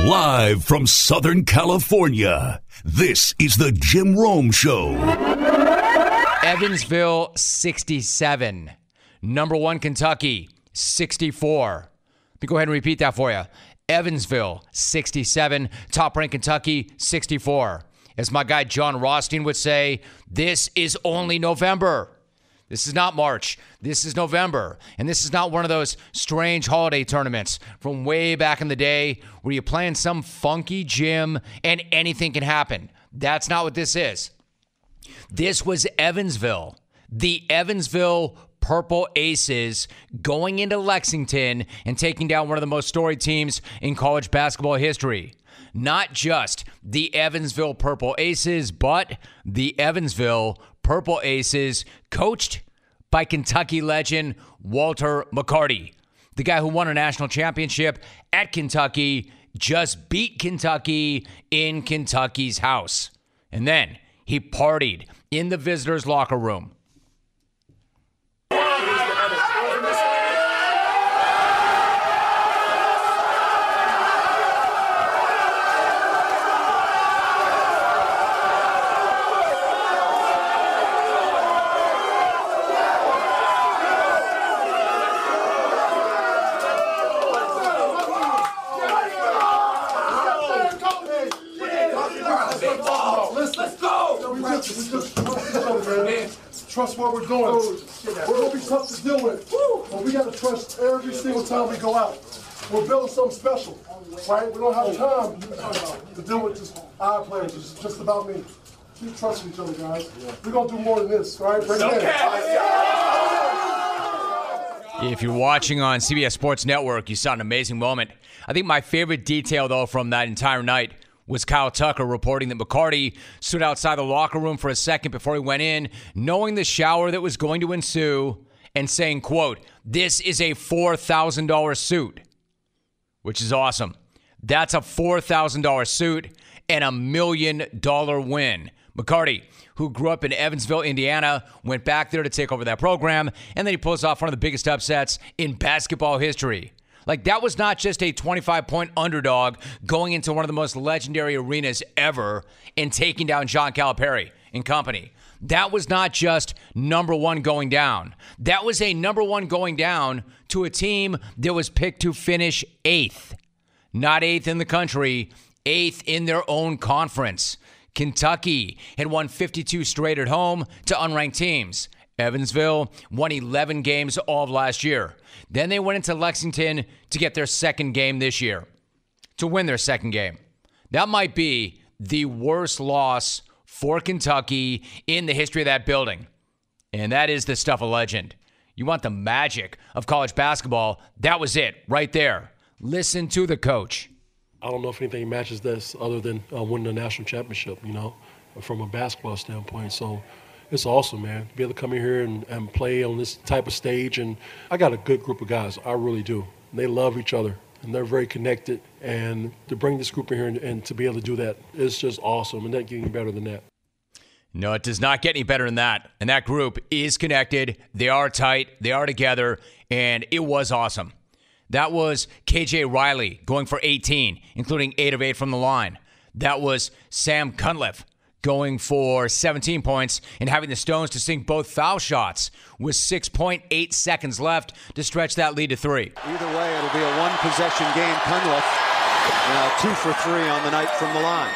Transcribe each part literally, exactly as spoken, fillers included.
Live from Southern California, this is the Jim Rome Show. Evansville, sixty-seven. Number one, Kentucky, sixty-four. Let me go ahead and repeat that for you. Evansville, sixty-seven. Top-ranked Kentucky, sixty-four. As my guy John Rothstein would say, this is only November. This is not March. This is November. And this is not one of those strange holiday tournaments from way back in the day where you play in some funky gym and anything can happen. That's not what this is. This was Evansville. The Evansville Purple Aces going into Lexington and taking down one of the most storied teams in college basketball history. Not just the Evansville Purple Aces, but the Evansville Purple Aces, coached by Kentucky legend Walter McCarty. The guy who won a national championship at Kentucky, just beat Kentucky in Kentucky's house. And then he partied in the visitors' locker room. Trust what we're doing. We're going to be tough to deal with, but we got to trust every single time we go out. We're building something special, right? We don't have time to deal with just our players. It's just about me. Keep trusting each other, guys. We're going to do more than this, right? Bring it in. If you're watching on C B S Sports Network, you saw an amazing moment. I think my favorite detail, though, from that entire night was Kyle Tucker reporting that McCarty stood outside the locker room for a second before he went in, knowing the shower that was going to ensue, and saying, quote, "This is a four thousand dollars suit," which is awesome. That's a four thousand dollars suit and a million dollar win. McCarty, who grew up in Evansville, Indiana, went back there to take over that program, and then he pulls off one of the biggest upsets in basketball history. Like, that was not just a twenty-five point underdog going into one of the most legendary arenas ever and taking down John Calipari and company. That was not just number one going down. That was a number one going down to a team that was picked to finish eighth. Not eighth in the country, eighth in their own conference. Kentucky had won fifty-two straight at home to unranked teams. Evansville won eleven games all of last year. Then they went into Lexington to get their second game this year, to win their second game. That might be the worst loss for Kentucky in the history of that building. And that is the stuff of legend. You want the magic of college basketball, that was it right there. Listen to the coach. I don't know if anything matches this other than uh, winning a national championship, you know, from a basketball standpoint. So it's awesome, man, to be able to come in here and, and play on this type of stage. And I got a good group of guys. I really do. They love each other, and they're very connected. And to bring this group in here and, and to be able to do that, it's just awesome. And that getting better than that. No, it does not get any better than that. And that group is connected. They are tight. They are together. And it was awesome. That was K J Riley going for eighteen, including eight of eight from the line. That was Sam Cunliffe going for seventeen points and having the Stones to sink both foul shots with six point eight seconds left to stretch that lead to three. Either way, it'll be a one-possession game. Cunliffe now two for three on the night from the line.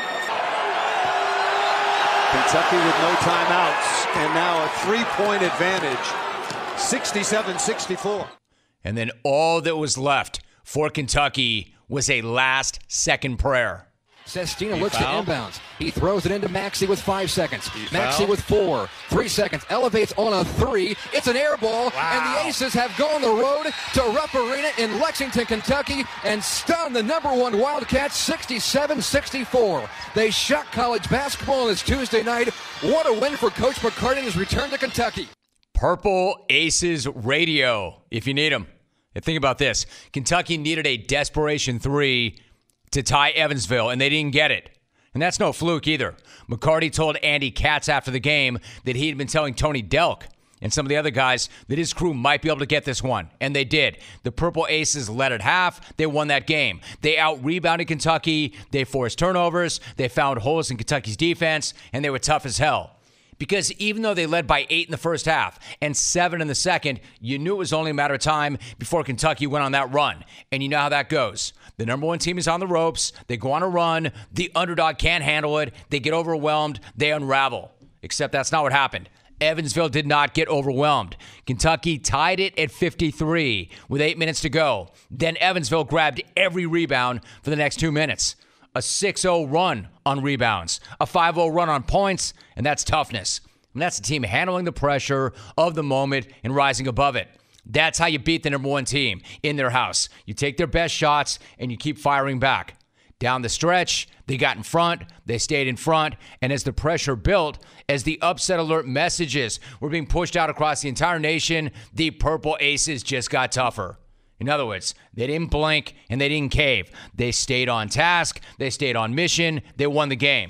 Kentucky with no timeouts, and now a three-point advantage, sixty-seven sixty-four. And then all that was left for Kentucky was a last-second prayer. Sestina looks foul. to inbounds. He throws it into Maxey with five seconds. He Maxey foul. with four. Three seconds. Elevates on a three. It's an air ball. Wow. And the Aces have gone the road to Rupp Arena in Lexington, Kentucky, and stunned the number one Wildcats sixty-seven sixty-four. They shocked college basketball this Tuesday night. What a win for Coach McCarty and his return to Kentucky. Purple Aces radio, if you need them. And think about this. Kentucky needed a desperation three to tie Evansville, and they didn't get it. And that's no fluke either. McCarty told Andy Katz after the game that he had been telling Tony Delk and some of the other guys that his crew might be able to get this one. And they did. The Purple Aces led at half. They won that game. They out-rebounded Kentucky. They forced turnovers. They found holes in Kentucky's defense, and they were tough as hell. Because even though they led by eight in the first half and seven in the second, you knew it was only a matter of time before Kentucky went on that run. And you know how that goes. The number one team is on the ropes. They go on a run. The underdog can't handle it. They get overwhelmed. They unravel. Except that's not what happened. Evansville did not get overwhelmed. Kentucky tied it at fifty-three with eight minutes to go. Then Evansville grabbed every rebound for the next two minutes. A six oh run on rebounds, a five oh run on points, and that's toughness. And that's the team handling the pressure of the moment and rising above it. That's how you beat the number one team in their house. You take their best shots and you keep firing back. Down the stretch, they got in front, they stayed in front, and as the pressure built, as the upset alert messages were being pushed out across the entire nation, the Purple Aces just got tougher. In other words, they didn't blink and they didn't cave. They stayed on task, they stayed on mission, they won the game.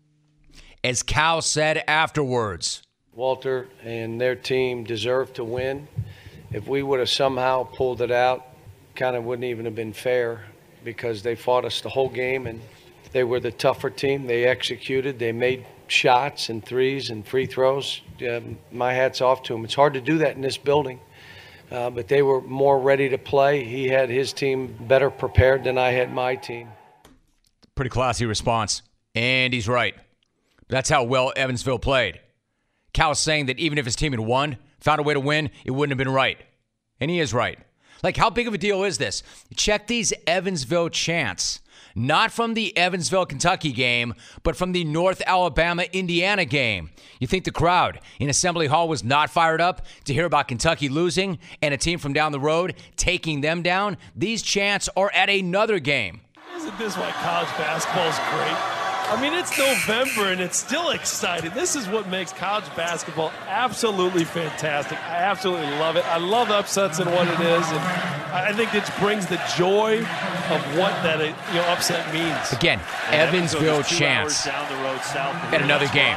As Cal said afterwards, Walter and their team deserved to win. If we would have somehow pulled it out, kind of wouldn't even have been fair because they fought us the whole game and they were the tougher team. They executed, they made shots and threes and free throws. Um, my hat's off to them. It's hard to do that in this building. Uh, but they were more ready to play. He had his team better prepared than I had my team. Pretty classy response. And he's right. That's how well Evansville played. Cal's saying that even if his team had won, found a way to win, it wouldn't have been right. And he is right. Like, how big of a deal is this? Check these Evansville chants. Not from the Evansville, Kentucky game, but from the North Alabama, Indiana game. You think the crowd in Assembly Hall was not fired up to hear about Kentucky losing and a team from down the road taking them down? These chants are at another game. Isn't this why college basketball is great? I mean, it's November and it's still exciting. This is what makes college basketball absolutely fantastic. I absolutely love it. I love upsets and what it is, and I think it brings the joy of what that you know upset means. Again, Evansville chants at another game.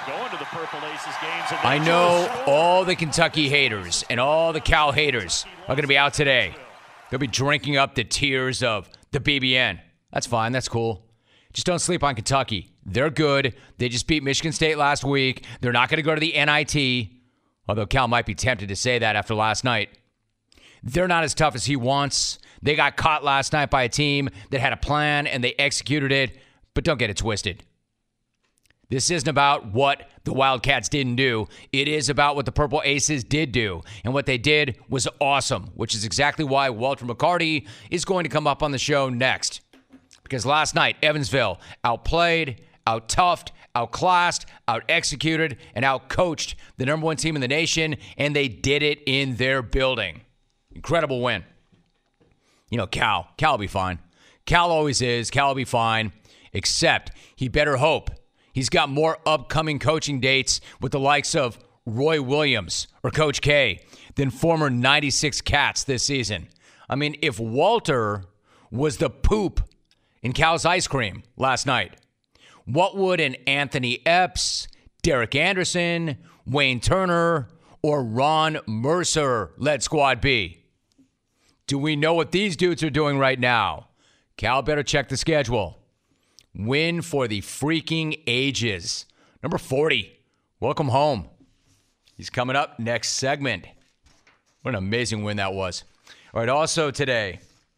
I know all the Kentucky haters and all the Cal haters are going to be out today. They'll be drinking up the tears of the B B N. That's fine. That's cool. Just don't sleep on Kentucky. They're good. They just beat Michigan State last week. They're not going to go to the N I T, although Cal might be tempted to say that after last night. They're not as tough as he wants. They got caught last night by a team that had a plan, and they executed it, but don't get it twisted. This isn't about what the Wildcats didn't do. It is about what the Purple Aces did do, and what they did was awesome, which is exactly why Walter McCarty is going to come up on the show next. Because last night, Evansville outplayed, out-toughed, outclassed, out-executed, and out-coached the number one team in the nation, and they did it in their building. Incredible win. You know, Cal. Cal will be fine. Cal always is. Cal will be fine, except he better hope he's got more upcoming coaching dates with the likes of Roy Williams or Coach K than former ninety-six Cats this season. I mean, if Walter was the poop in Cal's ice cream last night, what would an Anthony Epps, Derek Anderson, Wayne Turner, or Ron Mercer-led squad be? Do we know what these dudes are doing right now? Cal better check the schedule. Win for the freaking ages. Number forty, welcome home. He's coming up next segment. What an amazing win that was. All right, also today,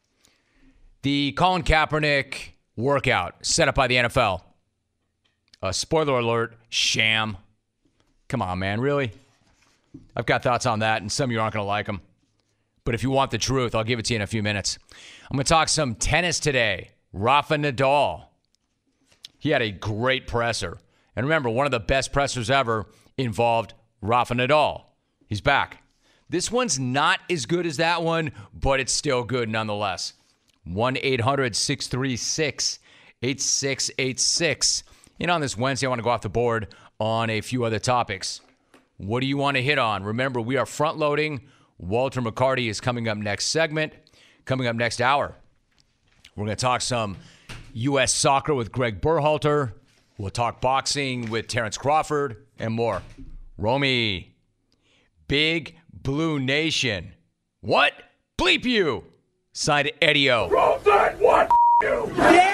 the Colin Kaepernick workout set up by the N F L. Uh, spoiler alert, sham. Come on, man, really? I've got thoughts on that, and some of you aren't going to like them. But if you want the truth, I'll give it to you in a few minutes. I'm going to talk some tennis today. Rafa Nadal. He had a great presser. And remember, one of the best pressers ever involved Rafa Nadal. He's back. This one's not as good as that one, but it's still good nonetheless. one eight hundred six three six eight six eight six. And on this Wednesday, I want to go off the board on a few other topics. What do you want to hit on? Remember, we are front-loading. Walter McCarty is coming up next segment. Coming up next hour, we're going to talk some U S soccer with Greg Berhalter. We'll talk boxing with Terrence Crawford and more. Romy, Big Blue Nation. What? Bleep you. Signed Eddie-O. Roll that one, you.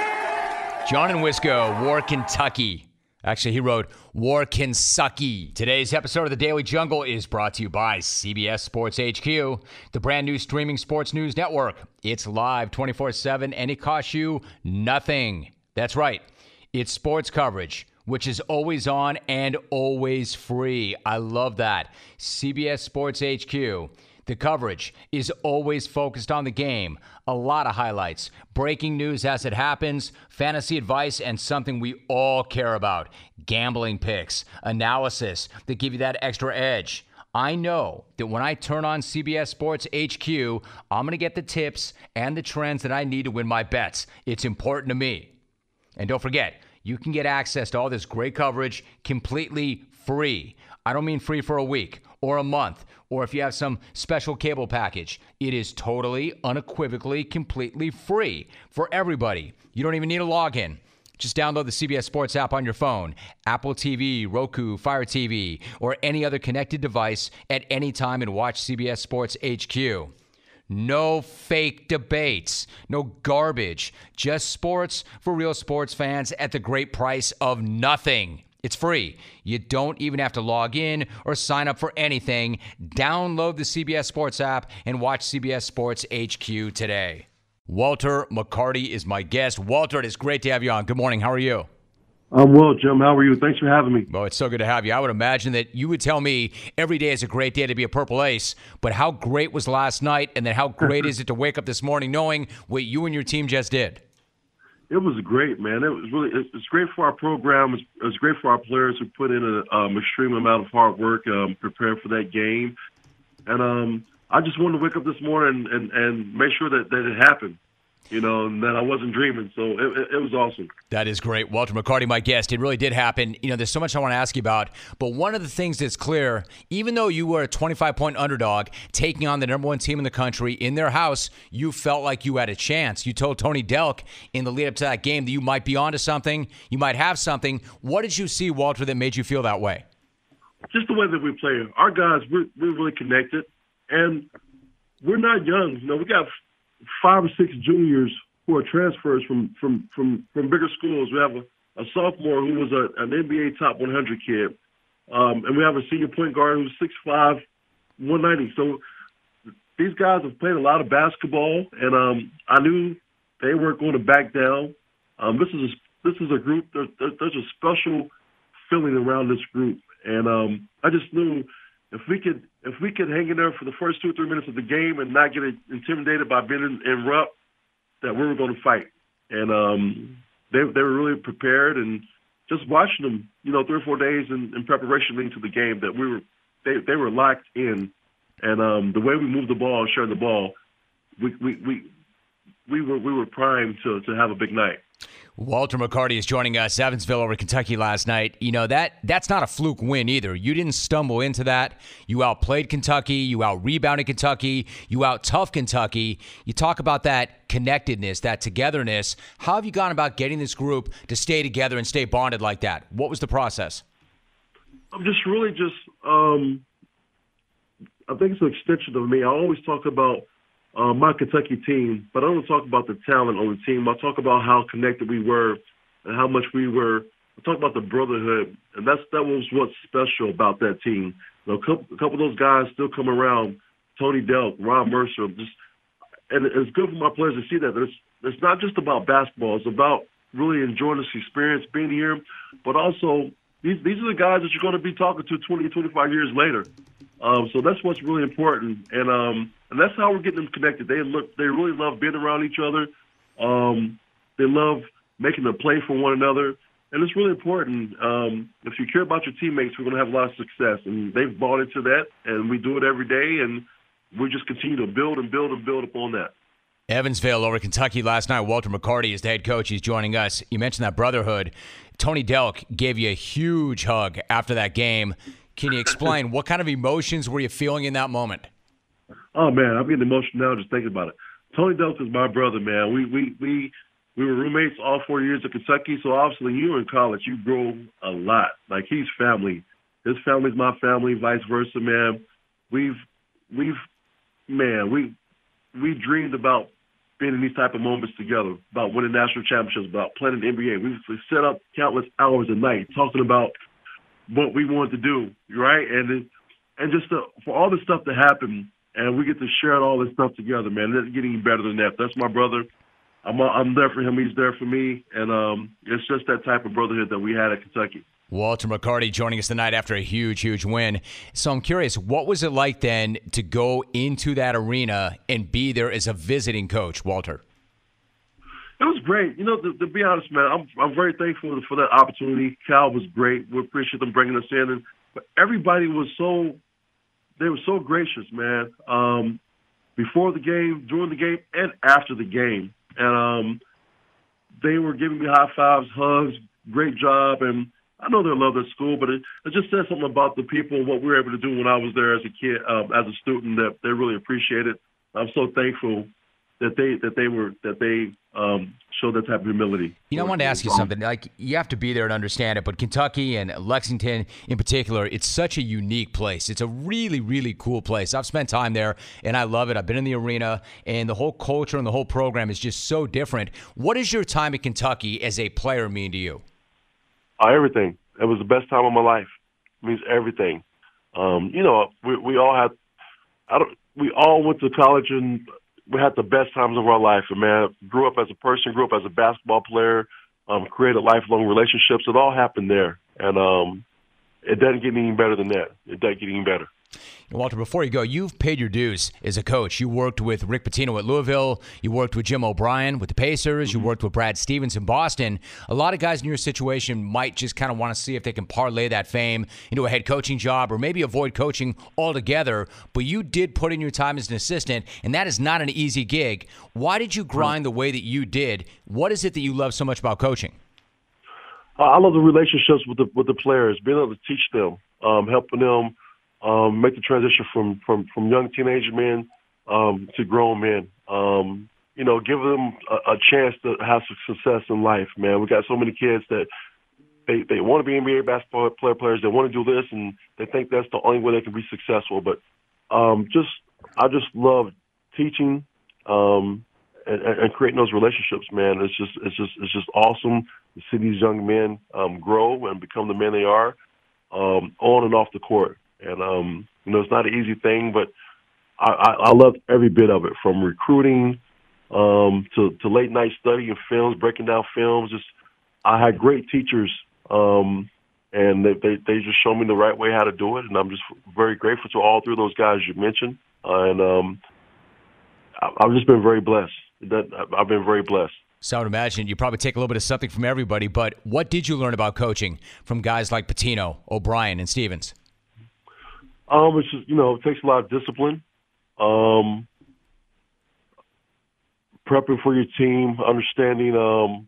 Yeah! John and Wisco, War Kentucky. Actually, he wrote War Kensucky. Today's episode of The Daily Jungle is brought to you by C B S Sports H Q, the brand new streaming sports news network. It's live twenty-four seven, and it costs you nothing. That's right. It's sports coverage, which is always on and always free. I love that. C B S Sports H Q. The coverage is always focused on the game. A lot of highlights, breaking news as it happens, fantasy advice, and something we all care about, gambling picks, analysis that give you that extra edge. I know that when I turn on C B S Sports H Q, I'm going to get the tips and the trends that I need to win my bets. It's important to me. And don't forget, you can get access to all this great coverage completely free. I don't mean free for a week or a month, or if you have some special cable package. It is totally, unequivocally, completely free for everybody. You don't even need a login. Just download the C B S Sports app on your phone, Apple T V, Roku, Fire T V, or any other connected device at any time and watch C B S Sports H Q. No fake debates, no garbage, just sports for real sports fans at the great price of nothing. It's free. You don't even have to log in or sign up for anything. Download the C B S Sports app and watch C B S Sports H Q today. Walter McCarty is my guest. Walter, it is great to have you on. Good morning. How are you? I'm well, Jim. How are you? Thanks for having me. Well, it's so good to have you. I would imagine that you would tell me every day is a great day to be a Purple Ace, but how great was last night, and then how great is it to wake up this morning knowing what you and your team just did? It was great, man. It was really it's great for our program. It's, it's great for our players who put in an um, extreme amount of hard work um, preparing for that game. And um, I just wanted to wake up this morning and, and, and make sure that, that it happened. You know, and that I wasn't dreaming. So it, it, it was awesome. That is great. Walter McCarty, my guest. It really did happen. You know, there's so much I want to ask you about. But one of the things that's clear, even though you were a twenty-five point underdog taking on the number one team in the country in their house, you felt like you had a chance. You told Tony Delk in the lead up to that game that you might be onto something. You might have something. What did you see, Walter, that made you feel that way? Just the way that we play. Our guys, we're, we're really connected. And we're not young. You know, we got five or six juniors who are transfers from from from, from bigger schools. We have a, a sophomore who was a, an N B A top one hundred kid, um, and we have a senior point guard who's six five, one ninety. So these guys have played a lot of basketball, and um, I knew they weren't going to back down. Um, this is a, this is a group. There's, there's a special feeling around this group, and um, I just knew if we could. If we could hang in there for the first two or three minutes of the game and not get intimidated by being in, in rup, that we were going to fight. And um, they they were really prepared, and just watching them, you know, three or four days in, in preparation leading to the game, that we were they they were locked in, and um, the way we moved the ball, shared the ball, we we we we were we were primed to to have a big night. Walter McCarty is joining us. Evansville over Kentucky last night. You know, that that's not a fluke win either. You didn't stumble into that. You outplayed Kentucky. You out-rebounded Kentucky. You out-tough Kentucky. You talk about that connectedness, that togetherness. How have you gone about getting this group to stay together and stay bonded like that? What was the process? I'm just really just, um, I think it's an extension of me. I always talk about Uh, my Kentucky team, but I don't talk about the talent on the team. I talk about how connected we were and how much we were. I talk about the brotherhood, and that's that was what's special about that team. You know, a, couple, a couple of those guys still come around. Tony Delk, Ron Mercer, just and it's good for my players to see that. It's it's not just about basketball. It's about really enjoying this experience, being here, but also these these are the guys that you're going to be talking to twenty, twenty-five years later. Um, so that's what's really important, and um, and that's how we're getting them connected. They look, they really love being around each other. Um, they love making a play for one another, and it's really important. Um, if you care about your teammates, we're going to have a lot of success, and they've bought into that, and we do it every day, and we just continue to build and build and build upon that. Evansville over Kentucky last night. Walter McCarty is the head coach. He's joining us. You mentioned that brotherhood. Tony Delk gave you a huge hug after that game. Can you explain what kind of emotions were you feeling in that moment? Oh man, I'm getting emotional now just thinking about it. Tony Delk is my brother, man. We we we we were roommates all four years at Kentucky, so obviously you were in college. You grow a lot. Like he's family. His family's my family, vice versa, man. we've we've man, we we dreamed about being in these type of moments together, about winning national championships, about playing in the N B A. We've set up countless hours a night talking about what we wanted to do, right? And it, and just to, for all this stuff to happen, and we get to share all this stuff together, man. It's getting better than that. That's my brother. I'm I'm there for him. He's there for me, and um, it's just that type of brotherhood that we had at Kentucky. Walter McCarty joining us tonight after a huge, huge win. So I'm curious, what was it like then to go into that arena and be there as a visiting coach, Walter? It was great. You know, to, to be honest, man, I'm I'm very thankful for that opportunity. Cal was great. We appreciate them bringing us in, and but everybody was so they were so gracious, man. Um, before the game, during the game, and after the game, and um, they were giving me high fives, hugs, great job, and I know they love their school, but it, it just says something about the people and what we were able to do when I was there as a kid, um, as a student, that they really appreciate it. I'm so thankful that they that they were that they um, showed that type of humility. You know, I wanted to ask you something. Like, you have to be there and understand it, but Kentucky and Lexington in particular, it's such a unique place. It's a really, really cool place. I've spent time there, and I love it. I've been in the arena, and the whole culture and the whole program is just so different. What does your time at Kentucky as a player mean to you? Uh, everything. It was the best time of my life. It means everything. Um, you know, we we all had. I don't. We all went to college and we had the best times of our life. And man, grew up as a person, grew up as a basketball player, um, created lifelong relationships. It all happened there, and um, it doesn't get any better than that. It doesn't get any better. Walter, before you go, you've paid your dues as a coach. You worked with Rick Pitino at Louisville. You worked with Jim O'Brien with the Pacers. You worked with Brad Stevens in Boston. A lot of guys in your situation might just kind of want to see if they can parlay that fame into a head coaching job or maybe avoid coaching altogether. But you did put in your time as an assistant, and that is not an easy gig. Why did you grind the way that you did? What is it that you love so much about coaching? I love the relationships with the with the players, being able to teach them, um, helping them Um, make the transition from, from, from young teenage men um, to grown men. Um, you know, give them a, a chance to have some success in life, man. We got so many kids that they, they want to be N B A basketball player players. They want to do this, and they think that's the only way they can be successful. But um, just I just love teaching um, and, and creating those relationships, man. It's just it's just it's just awesome to see these young men um, grow and become the men they are um, on and off the court. And, um, you know, it's not an easy thing, but I, I, I love every bit of it, from recruiting um, to, to late night studying films, breaking down films. Just, I had great teachers, um, and they, they, they just showed me the right way how to do it. And I'm just very grateful to all three of those guys you mentioned. Uh, and um, I, I've just been very blessed. That, I've been very blessed. So I would imagine you probably take a little bit of something from everybody, but what did you learn about coaching from guys like Pitino, O'Brien, and Stevens? Um, it's just, you know, it takes a lot of discipline, um, prepping for your team, understanding, um,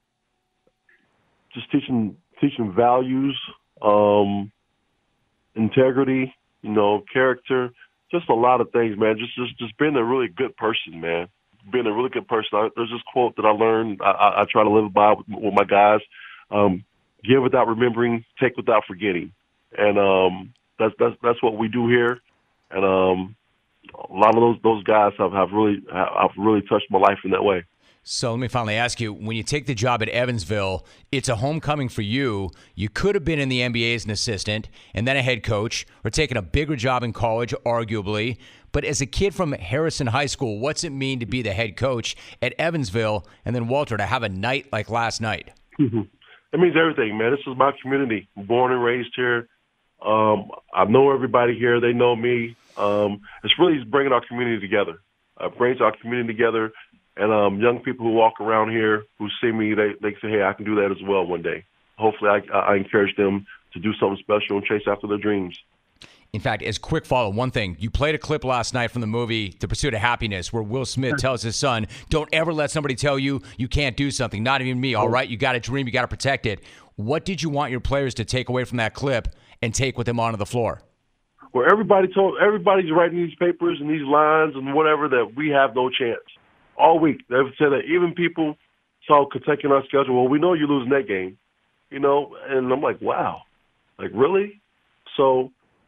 just teaching teaching values, um, integrity, you know, character, just a lot of things, man. Just just just being a really good person, man. Being a really good person. I, there's this quote that I learned. I, I, I try to live by with, with my guys: um, give without remembering, take without forgetting, and um. That's that's that's what we do here, and um, a lot of those those guys have, have really have really touched my life in that way. So let me finally ask you: when you take the job at Evansville, it's a homecoming for you. You could have been in the N B A as an assistant and then a head coach, or taken a bigger job in college, arguably. But as a kid from Harrison High School, what's it mean to be the head coach at Evansville, and then Walter to have a night like last night? Mm-hmm. It means everything, man. This is my community. I'm born and raised here. Um, I know everybody here. They know me. Um, it's really bringing our community together. Uh, brings our community together, and um, young people who walk around here who see me, they they say, "Hey, I can do that as well one day." Hopefully, I, I encourage them to do something special and chase after their dreams. In fact, as quick follow, one thing, you played a clip last night from the movie The Pursuit of Happiness where Will Smith tells his son, don't ever let somebody tell you you can't do something, not even me, all right? You got a dream, you got to protect it. What did you want your players to take away from that clip and take with them onto the floor? Well, everybody told, everybody's writing these papers and these lines and whatever that we have no chance. All week, they've said that even people saw Kentucky on our schedule, well, we know you're losing that game, you know, and I'm like, wow, like really? So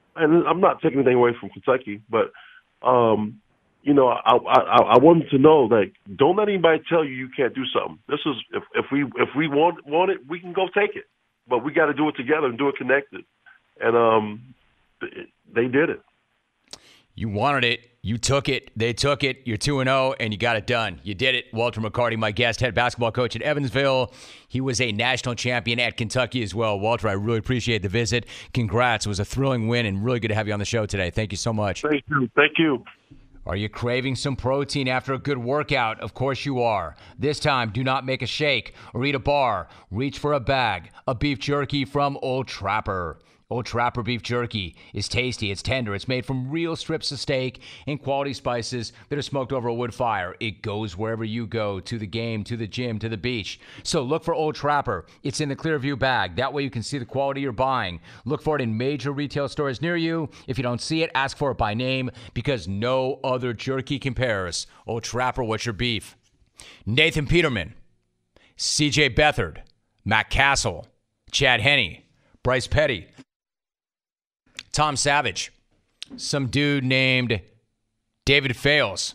and I'm not taking anything away from Kentucky, but um, you know, I, I I want them to know that don't let anybody tell you you can't do something. This is if if we if we want want it, we can go take it, but we got to do it together and do it connected. And um, they did it. You wanted it. You took it. They took it. You're two and oh, and you got it done. You did it. Walter McCarty, my guest, head basketball coach at Evansville. He was a national champion at Kentucky as well. Walter, I really appreciate the visit. Congrats. It was a thrilling win, and really good to have you on the show today. Thank you so much. Thank you. Thank you. Are you craving some protein after a good workout? Of course you are. This time, do not make a shake or eat a bar. Reach for a bag of beef jerky from Old Trapper. Old Trapper beef jerky is tasty, it's tender, it's made from real strips of steak and quality spices that are smoked over a wood fire. It goes wherever you go, to the game, to the gym, to the beach. So look for Old Trapper. It's in the Clearview bag. That way you can see the quality you're buying. Look for it in major retail stores near you. If you don't see it, ask for it by name because no other jerky compares. Old Trapper, what's your beef? Nathan Peterman, C J Beathard, Matt Castle, Chad Henne, Bryce Petty, Tom Savage, some dude named David Fales,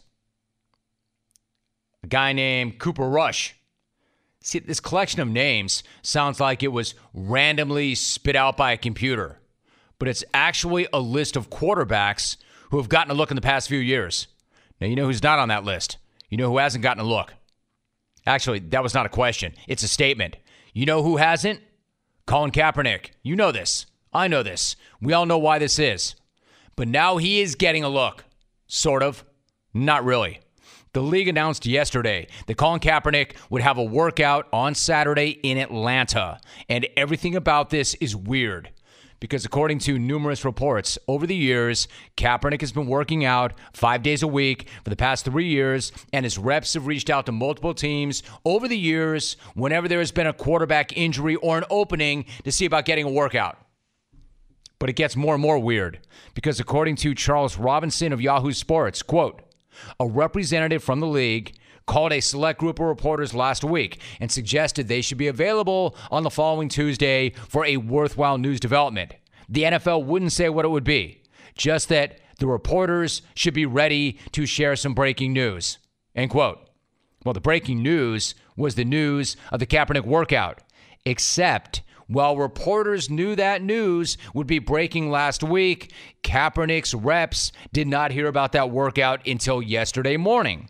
a guy named Cooper Rush. See, this collection of names sounds like it was randomly spit out by a computer, but it's actually a list of quarterbacks who have gotten a look in the past few years. Now, you know who's not on that list. You know who hasn't gotten a look. Actually, that was not a question. It's a statement. You know who hasn't? Colin Kaepernick. You know this. I know this. We all know why this is. But now he is getting a look. Sort of. Not really. The league announced yesterday that Colin Kaepernick would have a workout on Saturday in Atlanta. And everything about this is weird. Because according to numerous reports, over the years, Kaepernick has been working out five days a week for the past three years, and his reps have reached out to multiple teams over the years whenever there has been a quarterback injury or an opening to see about getting a workout. But it gets more and more weird because according to Charles Robinson of Yahoo Sports, quote, a representative from the league called a select group of reporters last week and suggested they should be available on the following Tuesday for a worthwhile news development. The N F L wouldn't say what it would be, just that the reporters should be ready to share some breaking news, end quote. Well, the breaking news was the news of the Kaepernick workout, except while reporters knew that news would be breaking last week, Kaepernick's reps did not hear about that workout until yesterday morning.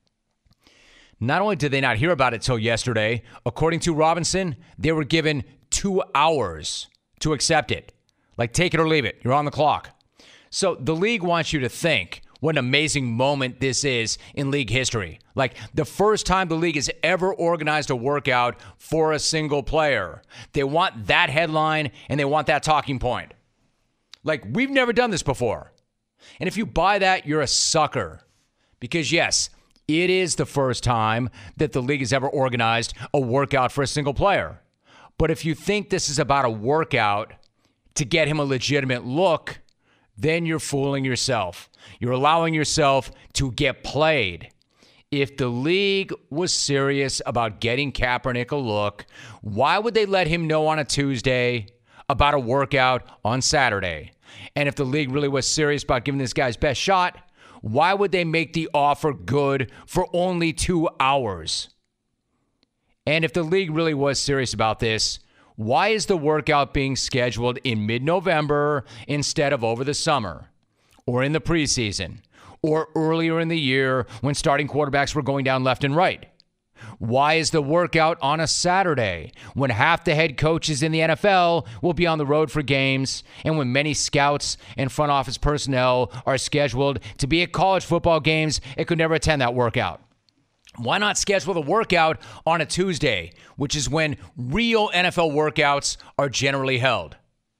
Not only did they not hear about it till yesterday, according to Robinson, they were given two hours to accept it. Like, take it or leave it. You're on the clock. So the league wants you to think what an amazing moment this is in league history. Like the first time the league has ever organized a workout for a single player. They want that headline and they want that talking point. Like, we've never done this before. And if you buy that, you're a sucker. Because yes, it is the first time that the league has ever organized a workout for a single player. But if you think this is about a workout to get him a legitimate look, then you're fooling yourself. You're allowing yourself to get played. If the league was serious about getting Kaepernick a look, why would they let him know on a Tuesday about a workout on Saturday? And if the league really was serious about giving this guy's best shot, why would they make the offer good for only two hours? And if the league really was serious about this, why is the workout being scheduled in mid-November instead of over the summer or in the preseason or earlier in the year when starting quarterbacks were going down left and right? Why is the workout on a Saturday when half the head coaches in the N F L will be on the road for games and when many scouts and front office personnel are scheduled to be at college football games and could never attend that workout? Why not schedule the workout on a Tuesday, which is when real N F L workouts are generally held?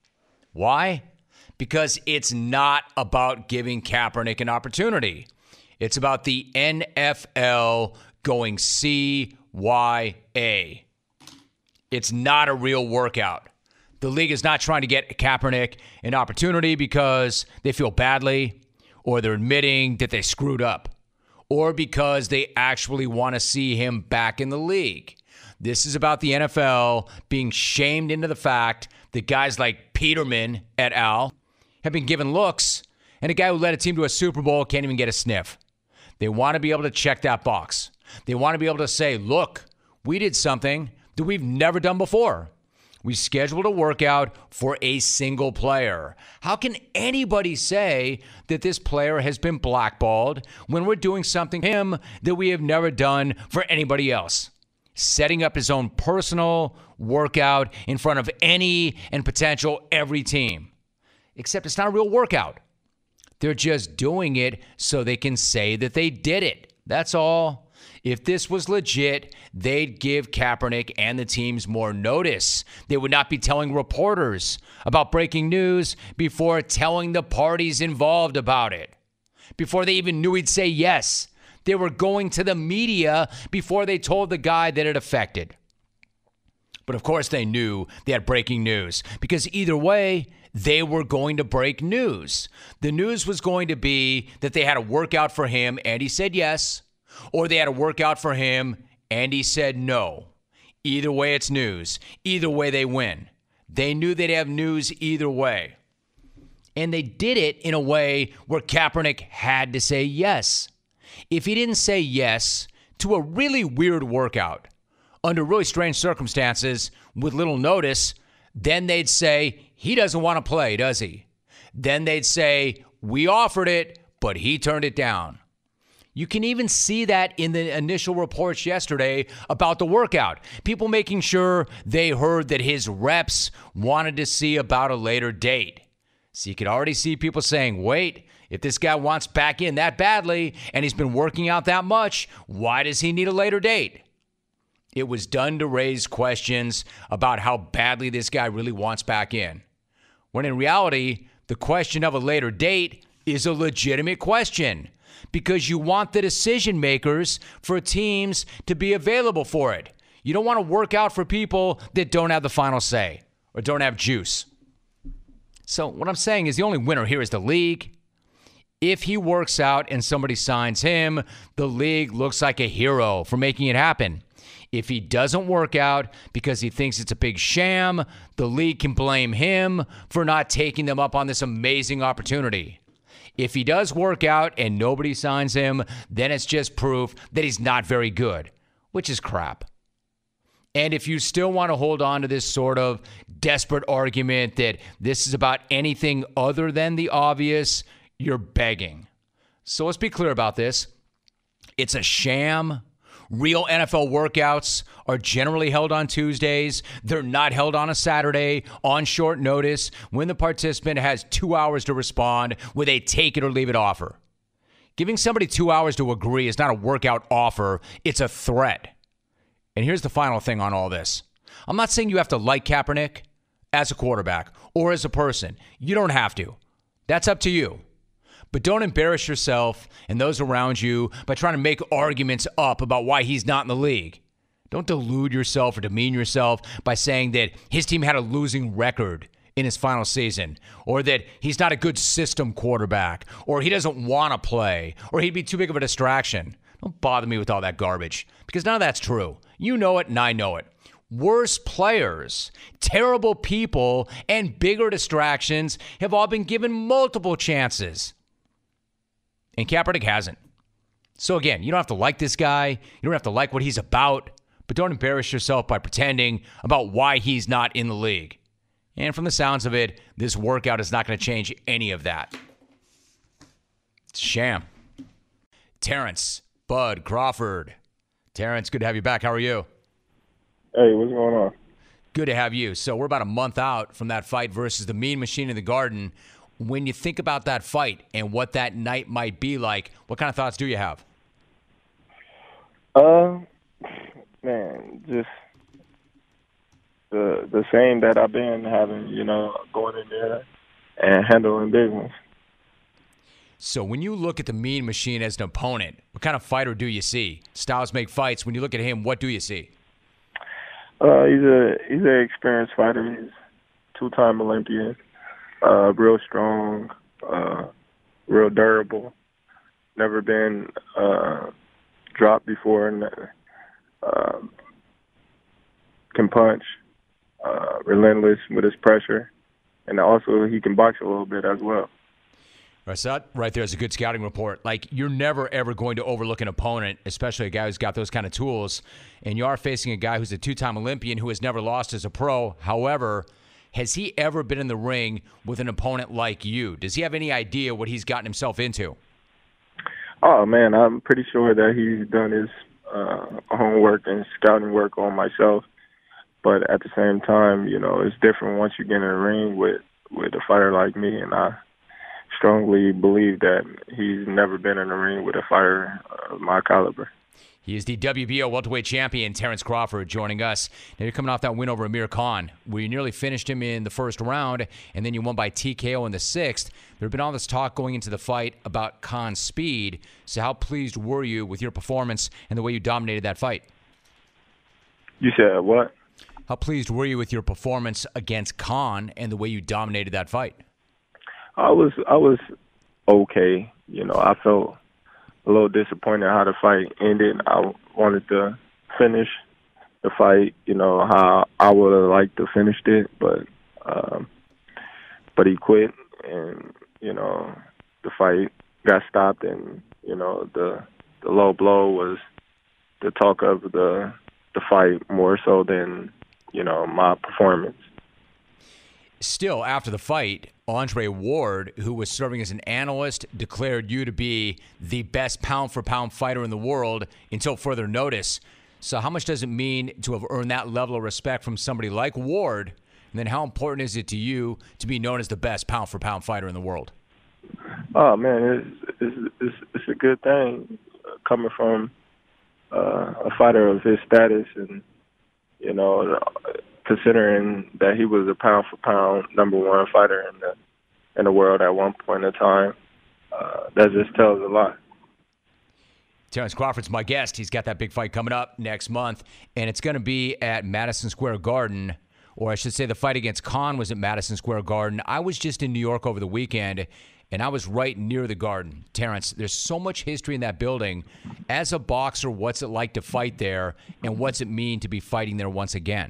Why? Because it's not about giving Kaepernick an opportunity. It's about the N F L going C Y A. It's not a real workout. The league is not trying to get Kaepernick an opportunity because they feel badly or they're admitting that they screwed up, or because they actually want to see him back in the league. This is about the N F L being shamed into the fact that guys like Peterman et al. have been given looks, and a guy who led a team to a Super Bowl can't even get a sniff. They want to be able to check that box. They want to be able to say, look, we did something that we've never done before. We scheduled a workout for a single player. How can anybody say that this player has been blackballed when we're doing something for him that we have never done for anybody else? Setting up his own personal workout in front of any and potential every team. Except it's not a real workout. They're just doing it so they can say that they did it. That's all. If this was legit, they'd give Kaepernick and the teams more notice. They would not be telling reporters about breaking news before telling the parties involved about it. Before they even knew he'd say yes. They were going to the media before they told the guy that it affected. But of course they knew they had breaking news, because either way, they were going to break news. The news was going to be that they had a workout for him and he said yes, or they had a workout for him and he said no. Either way, it's news. Either way, they win. They knew they'd have news either way. And they did it in a way where Kaepernick had to say yes. If he didn't say yes to a really weird workout, under really strange circumstances, with little notice, then they'd say, he doesn't want to play, does he? Then they'd say, we offered it, but he turned it down. You can even see that in the initial reports yesterday about the workout. People making sure they heard that his reps wanted to see about a later date. So you could already see people saying, wait, if this guy wants back in that badly and he's been working out that much, why does he need a later date? It was done to raise questions about how badly this guy really wants back in. When in reality, the question of a later date is a legitimate question, because you want the decision makers for teams to be available for it. You don't want to work out for people that don't have the final say or don't have juice. So what I'm saying is the only winner here is the league. If he works out and somebody signs him, the league looks like a hero for making it happen. If he doesn't work out because he thinks it's a big sham, the league can blame him for not taking them up on this amazing opportunity. If he does work out and nobody signs him, then it's just proof that he's not very good, which is crap. And if you still want to hold on to this sort of desperate argument that this is about anything other than the obvious, you're begging. So let's be clear about this. It's a sham. Real N F L workouts are generally held on Tuesdays. They're not held on a Saturday on short notice when the participant has two hours to respond with a take it or leave it offer. Giving somebody two hours to agree is not a workout offer. It's a threat. And here's the final thing on all this. I'm not saying you have to like Kaepernick as a quarterback or as a person. You don't have to. That's up to you. But don't embarrass yourself and those around you by trying to make arguments up about why he's not in the league. Don't delude yourself or demean yourself by saying that his team had a losing record in his final season, or that he's not a good system quarterback, or he doesn't want to play, or he'd be too big of a distraction. Don't bother me with all that garbage, because none of that's true. You know it and I know it. Worse players, terrible people, and bigger distractions have all been given multiple chances. And Kaepernick hasn't. So again, you don't have to like this guy. You don't have to like what he's about. But don't embarrass yourself by pretending about why he's not in the league. And from the sounds of it, this workout is not going to change any of that. It's a sham. Terrence, Bud, Crawford. Terrence, good to have you back. How are you? Hey, what's going on? Good to have you. So we're about a month out from that fight versus the Mean Machine in the Garden. When you think about that fight and what that night might be like, what kind of thoughts do you have? Uh, man, just the the same that I've been having, you know, going in there and handling business. So when you look at the Mean Machine as an opponent, what kind of fighter do you see? Styles make fights. When you look at him, what do you see? Uh, he's a he's an experienced fighter. He's two-time Olympian. Uh, real strong, uh, real durable. Never been uh, dropped before, and uh, can punch. Uh, relentless with his pressure. and also he can box a little bit as well. Right, so that right there is a good scouting report. Like, you're never, ever going to overlook an opponent, especially a guy who's got those kind of tools. And you are facing a guy who's a two-time Olympian who has never lost as a pro. However, has he ever been in the ring with an opponent like you? Does he have any idea what he's gotten himself into? Oh, man, I'm pretty sure that he's done his uh, homework and scouting work on myself. But at the same time, you know, it's different once you get in the ring with, with a fighter like me, and I strongly believe that he's never been in the ring with a fighter of my caliber. He is the W B O welterweight champion, Terrence Crawford, joining us. Now, you're coming off that win over Amir Khan, where you nearly finished him in the first round, and then you won by T K O in the sixth. There had been all this talk going into the fight about Khan's speed. So how pleased were you with your performance and the way you dominated that fight? You said what? How pleased were you with your performance against Khan and the way you dominated that fight? I was I was okay. You know, I felt a little disappointed how the fight ended. I wanted to finish the fight, you know, how I would have liked to finish it, but um, but he quit, and you know, the fight got stopped, and you know, the the low blow was the talk of the the fight more so than, you know, my performance. Still, after the fight, Andre Ward, who was serving as an analyst, declared you to be the best pound-for-pound fighter in the world until further notice. So how much does it mean to have earned that level of respect from somebody like Ward? And then how important is it to you to be known as the best pound-for-pound fighter in the world? Oh, man, it's, it's, it's, it's a good thing uh, coming from uh, a fighter of his status and, you know, considering that he was a pound-for-pound number one fighter in the in the world at one point in time. Uh, that just tells a lot. Terrence Crawford's my guest. He's got that big fight coming up next month, and it's going to be at Madison Square Garden, or I should say the fight against Khan was at Madison Square Garden. I was just in New York over the weekend, and I was right near the Garden. Terrence, there's so much history in that building. As a boxer, what's it like to fight there, and what's it mean to be fighting there once again?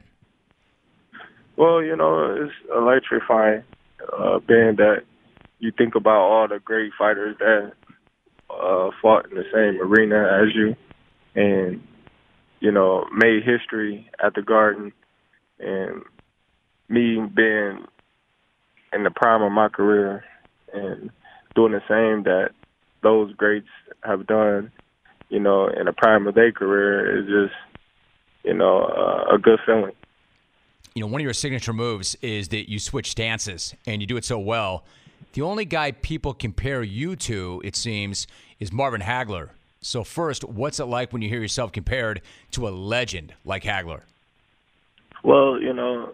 Well, you know, it's electrifying, uh, being that you think about all the great fighters that uh, fought in the same arena as you and, you know, made history at the Garden. And me being in the prime of my career and doing the same that those greats have done, you know, in the prime of their career is just, you know, uh, a good feeling. You know, one of your signature moves is that you switch stances, and you do it so well. The only guy people compare you to, it seems, is Marvin Hagler. So first, what's it like when you hear yourself compared to a legend like Hagler? Well, you know,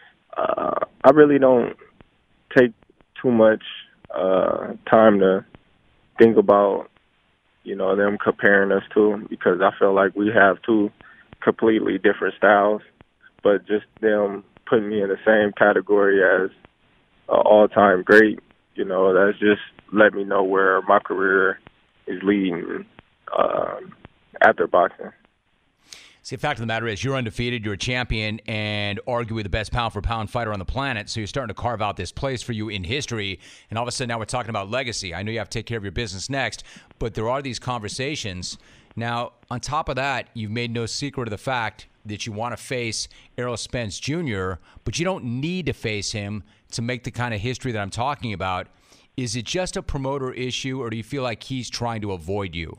uh, I really don't take too much uh, time to think about, you know, them comparing us to him, because I feel like we have two completely different styles. But just them putting me in the same category as an all-time great, you know, that's just let me know where my career is leading um, after boxing. See, the fact of the matter is you're undefeated, you're a champion, and arguably the best pound-for-pound fighter on the planet, so you're starting to carve out this place for you in history, and all of a sudden now we're talking about legacy. I know you have to take care of your business next, but there are these conversations. Now, on top of that, you've made no secret of the fact that you want to face Errol Spence Junior, but you don't need to face him to make the kind of history that I'm talking about. Is it just a promoter issue, or do you feel like he's trying to avoid you?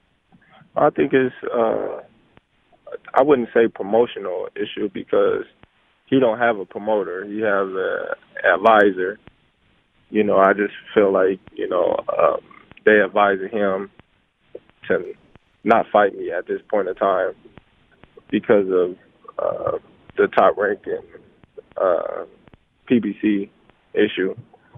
I think it's, uh, I wouldn't say promotional issue, because he don't have a promoter. He has an advisor. You know, I just feel like, you know, um, they advise him to not fight me at this point in time, because of uh, the top ranking uh, P B C issue.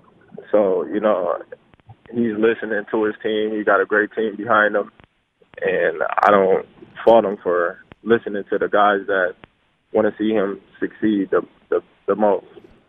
So, you know, he's listening to his team. He got a great team behind him. And I don't fault him for listening to the guys that want to see him succeed the, the, the most.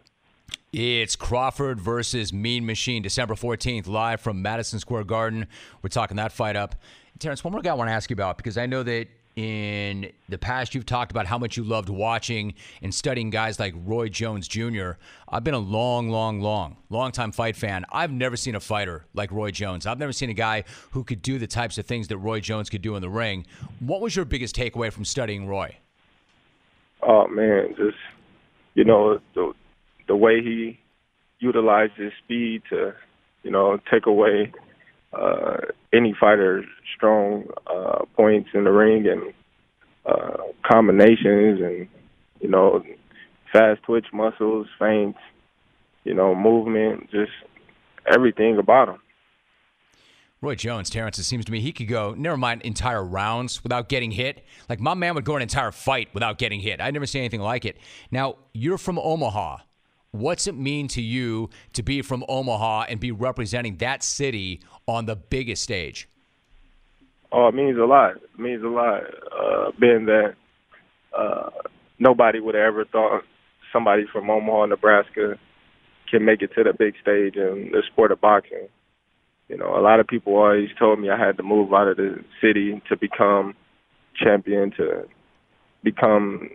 It's Crawford versus Mean Machine, December fourteenth, live from Madison Square Garden. We're talking that fight up. Terrence, one more guy I want to ask you about, because I know that in the past, you've talked about how much you loved watching and studying guys like Roy Jones Junior I've been a long, long, long, long time fight fan. I've never seen a fighter like Roy Jones. I've never seen a guy who could do the types of things that Roy Jones could do in the ring. What was your biggest takeaway from studying Roy? Oh, man, just, you know, the, the way he utilized his speed to, you know, take away uh, any fighter's strong uh, points in the ring and uh, combinations and, you know, fast twitch muscles, feints, you know, movement, just everything about him. Roy Jones, Terrence, it seems to me he could go, never mind entire rounds without getting hit. Like, my man would go an entire fight without getting hit. I'd never seen anything like it. Now, you're from Omaha. What's it mean to you to be from Omaha and be representing that city on the biggest stage? Oh, it means a lot. It means a lot. Uh, being that uh, nobody would have ever thought somebody from Omaha, Nebraska can make it to the big stage in the sport of boxing. You know, a lot of people always told me I had to move out of the city to become champion, to become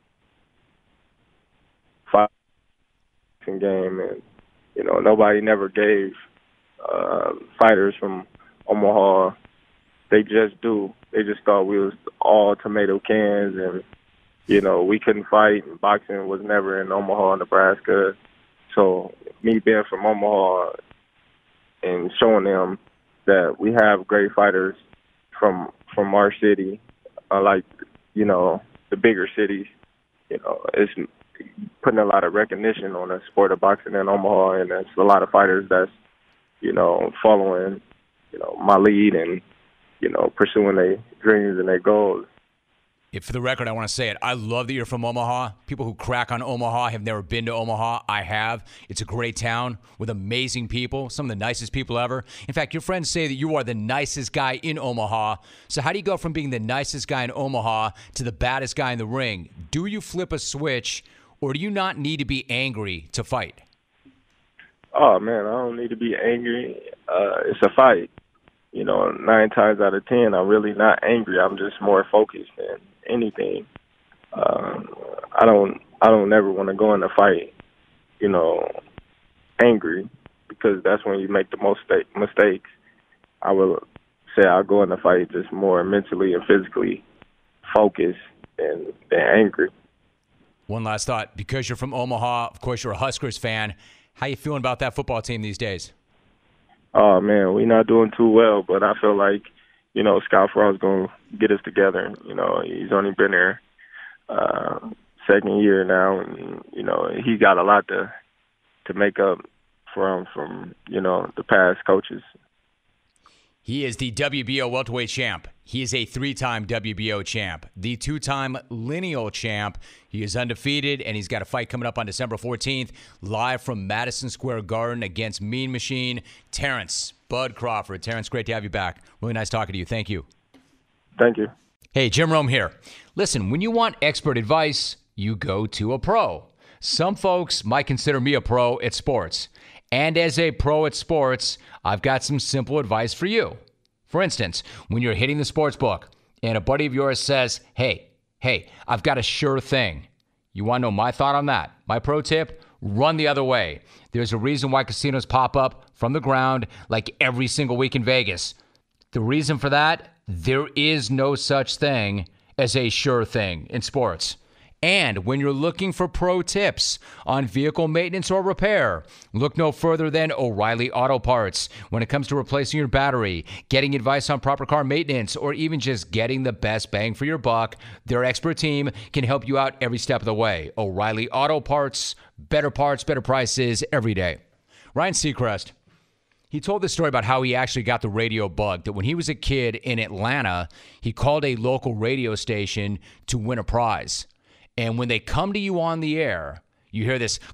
fighting game, and you know, nobody never gave uh, fighters from Omaha. They just do. They just thought we was all tomato cans, and you know, we couldn't fight. And boxing was never in Omaha, Nebraska. So me being from Omaha and showing them that we have great fighters from from our city, unlike, you know, the bigger cities, you know, it's putting a lot of recognition on the sport of boxing in Omaha, and there's a lot of fighters that's, you know, following, you know, my lead and, you know, pursuing their dreams and their goals. If, for the record, I want to say it. I love that you're from Omaha. People who crack on Omaha have never been to Omaha. I have. It's a great town with amazing people, some of the nicest people ever. In fact, your friends say that you are the nicest guy in Omaha. So how do you go from being the nicest guy in Omaha to the baddest guy in the ring? Do you flip a switch, or do you not need to be angry to fight? Oh, man, I don't need to be angry. Uh, it's a fight. You know, nine times out of ten, I'm really not angry. I'm just more focused than anything. Um, I don't. I don't ever want to go in a fight, you know, angry, because that's when you make the most mistakes. I will say I'll go in a fight just more mentally and physically focused than, than angry. One last thought. Because you're from Omaha, of course, you're a Huskers fan. How you feeling about that football team these days? Oh, man, we're not doing too well, but I feel like, you know, Scott Frost's going to get us together. You know, he's only been there uh, second year now, and, you know, he got a lot to to make up from, from, you know, the past coaches. He is the W B O welterweight champ. He is a three-time W B O champ, the two-time lineal champ. He is undefeated, and he's got a fight coming up on December fourteenth, live from Madison Square Garden against Mean Machine, Terrence Bud Crawford. Terrence, great to have you back. Really nice talking to you. Thank you. Thank you. Hey, Jim Rome here. Listen, when you want expert advice, you go to a pro. Some folks might consider me a pro at sports. And as a pro at sports, I've got some simple advice for you. For instance, when you're hitting the sports book and a buddy of yours says, hey, hey, I've got a sure thing. You want to know my thought on that? My pro tip, run the other way. There's a reason why casinos pop up from the ground like every single week in Vegas. The reason for that, there is no such thing as a sure thing in sports. And when you're looking for pro tips on vehicle maintenance or repair, look no further than O'Reilly Auto Parts. When it comes to replacing your battery, getting advice on proper car maintenance, or even just getting the best bang for your buck, their expert team can help you out every step of the way. O'Reilly Auto Parts, better parts, better prices every day. Ryan Seacrest, he told this story about how he actually got the radio bug, that when he was a kid in Atlanta, he called a local radio station to win a prize. And when they come to you on the air, you hear this,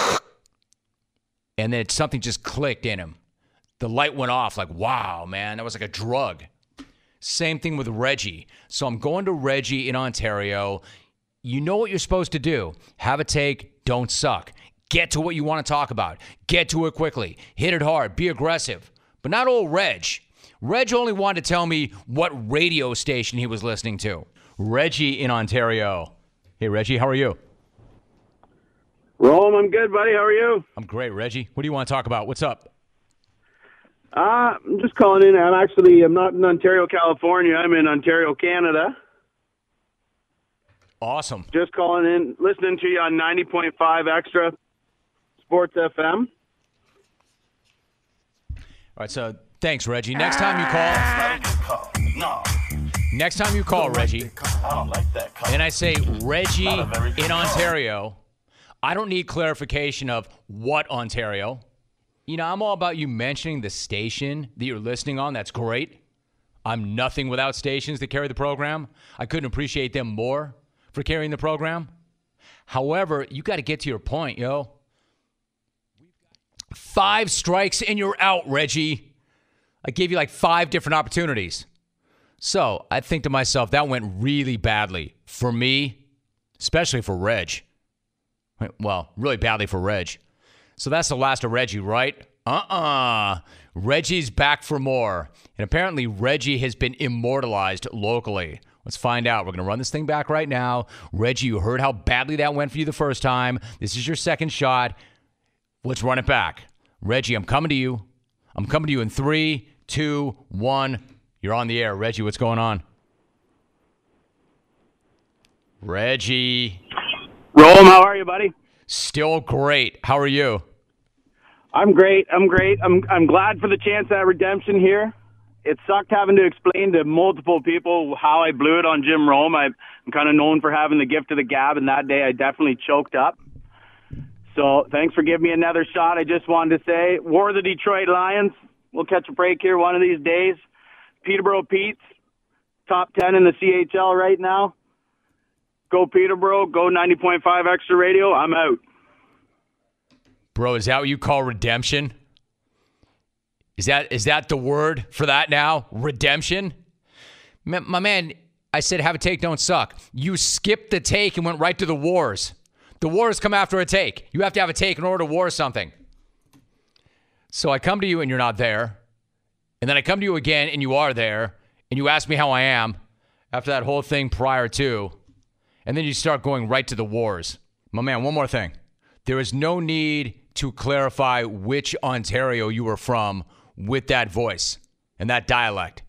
and then something just clicked in him. The light went off like, wow, man, that was like a drug. Same thing with Reggie. So I'm going to Reggie in Ontario. You know what you're supposed to do. Have a take, don't suck. Get to what you want to talk about. Get to it quickly. Hit it hard. Be aggressive. But not old Reg. Reg only wanted to tell me what radio station he was listening to. Reggie in Ontario. Hey, Reggie, how are you? Rome, I'm good, buddy. How are you? I'm great, Reggie. What do you want to talk about? What's up? Uh, I'm just calling in. I'm actually, I'm not in Ontario, California. I'm in Ontario, Canada. Awesome. Just calling in, listening to you on ninety point five Extra Sports F M. All right, so thanks, Reggie. Next time you call, no. Next time you call, Reggie, I don't like that call. and I say Reggie in Ontario, I don't need clarification of what Ontario. You know, I'm all about you mentioning the station that you're listening on. That's great. I'm nothing without stations that carry the program. I couldn't appreciate them more for carrying the program. However, you got to get to your point, yo. Five strikes and you're out, Reggie. I gave you like five different opportunities. So I think to myself, that went really badly for me, especially for Reg. Well, really badly for Reg. So that's the last of Reggie, right? Uh-uh. Reggie's back for more. And apparently Reggie has been immortalized locally. Let's find out. We're going to run this thing back right now. Reggie, you heard how badly that went for you the first time. This is your second shot. Let's run it back. Reggie, I'm coming to you. I'm coming to you in three, two, one. You're on the air. Reggie, what's going on? Reggie. Rome, how are you, buddy? Still great. How are you? I'm great. I'm great. I'm I'm glad for the chance at redemption here. It sucked having to explain to multiple people how I blew it on Jim Rome. I, I'm kind of known for having the gift of the gab, and that day I definitely choked up. So thanks for giving me another shot. I just wanted to say, War the Detroit Lions. We'll catch a break here one of these days. Peterborough Pete's, top ten in the C H L right now. Go Peterborough. Go ninety point five Extra Radio. I'm out. Bro, is that what you call redemption? Is that is that the word for that now? Redemption? My man, I said have a take, don't suck. You skipped the take and went right to the wars. The wars come after a take. You have to have a take in order to war something. So I come to you and you're not there. And then I come to you again and you are there. And you ask me how I am after that whole thing prior to. And then you start going right to the wars. My man, one more thing. There is no need to clarify which Ontario you were from with that voice and that dialect.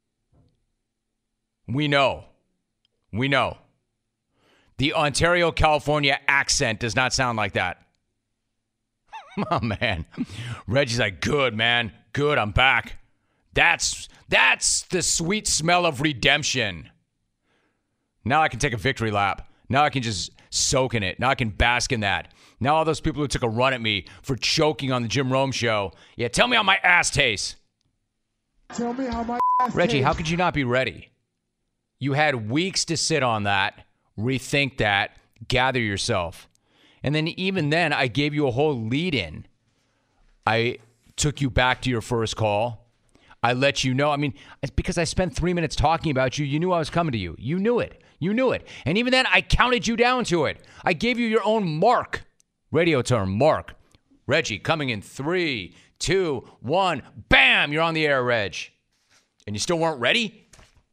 We know. We know. The Ontario, California accent does not sound like that. Oh, man. Reggie's like, good, man. Good, I'm back. That's that's the sweet smell of redemption. Now I can take a victory lap. Now I can just soak in it. Now I can bask in that. Now all those people who took a run at me for choking on the Jim Rome show, yeah, tell me how my ass tastes. Tell me how my ass Reggie, tastes. how could you not be ready? You had weeks to sit on that, rethink that, gather yourself. And then even then, I gave you a whole lead-in. I took you back to your first call. I let you know. I mean, it's because I spent three minutes talking about you. You knew I was coming to you. You knew it. You knew it. And even then, I counted you down to it. I gave you your own mark. Radio term, mark. Reggie, coming in three, two, one. Bam! You're on the air, Reg. And you still weren't ready?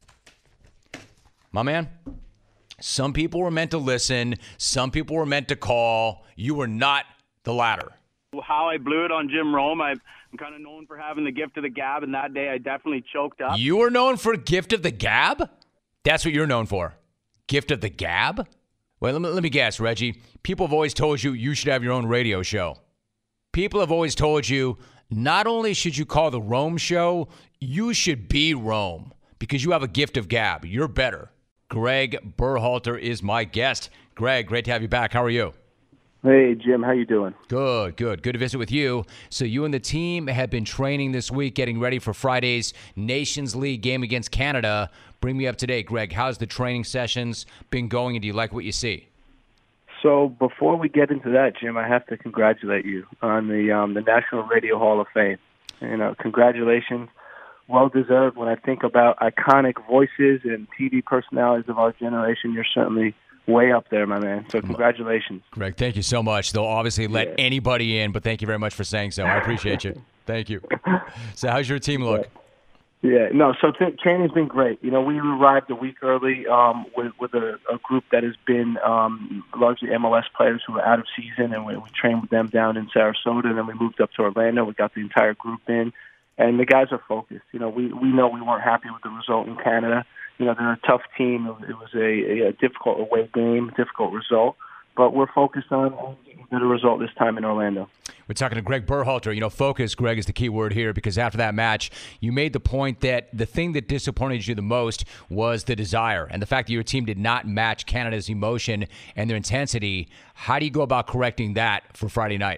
My man, some people were meant to listen. Some people were meant to call. You were not the latter. How I blew it on Jim Rome, I, I'm kind of known for having the gift of the gab, and that day I definitely choked up. You were known for gift of the gab? That's what you're known for. Gift of the gab? Well, let me, let me guess, Reggie. People have always told you you should have your own radio show. People have always told you not only should you call the Rome show, you should be Rome because you have a gift of gab. You're better. Greg Berhalter is my guest. Greg, great to have you back. How are you? Hey, Jim. How you doing? Good, good. Good to visit with you. So you and the team have been training this week, getting ready for Friday's Nations League game against Canada. Bring me up to date, Greg. How's the training sessions been going, and do you like what you see? So before we get into that, Jim, I have to congratulate you on the um, the National Radio Hall of Fame. You know, congratulations. Well deserved. When I think about iconic voices and T V personalities of our generation, you're certainly way up there, my man. So congratulations. Greg, thank you so much. They'll obviously let yeah. anybody in, but thank you very much for saying so. I appreciate you. Thank you. So how's your team look? Yeah, no, so t- training's been great. You know, we arrived a week early um, with, with a, a group that has been um, largely M L S players who are out of season, and we, we trained with them down in Sarasota, and then we moved up to Orlando. We got the entire group in, and the guys are focused. You know, we, we know we weren't happy with the result in Canada. You know, they're a tough team. It was a, a difficult away game, difficult result, but we're focused on getting a better result this time in Orlando. We're talking to Greg Berhalter. You know, focus, Greg, is the key word here, because after that match, you made the point that the thing that disappointed you the most was the desire and the fact that your team did not match Canada's emotion and their intensity. How do you go about correcting that for Friday night?